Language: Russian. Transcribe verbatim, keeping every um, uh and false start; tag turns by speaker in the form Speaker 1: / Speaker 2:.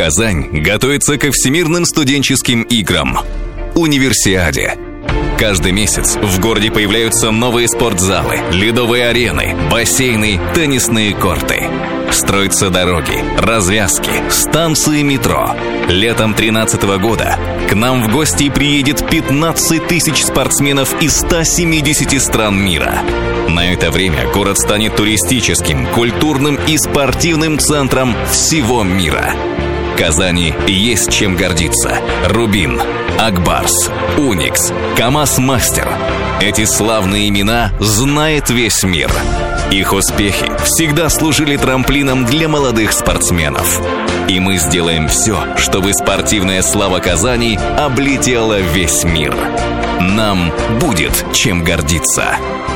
Speaker 1: Казань готовится ко Всемирным студенческим играм Универсиаде. Каждый месяц в городе появляются новые спортзалы, ледовые арены, бассейны, теннисные корты. Строятся дороги, развязки, станции метро. Летом тринадцатого года к нам в гости приедет пятнадцать тысяч спортсменов из ста семидесяти стран мира. На это время город станет туристическим, культурным и спортивным центром всего мира. Казани есть чем гордиться. Рубин, Акбарс, Уникс, КамАЗ-Мастер. Эти славные имена знает весь мир. Их успехи всегда служили трамплином для молодых спортсменов. И мы сделаем все, чтобы спортивная слава Казани облетела весь мир. Нам будет чем гордиться.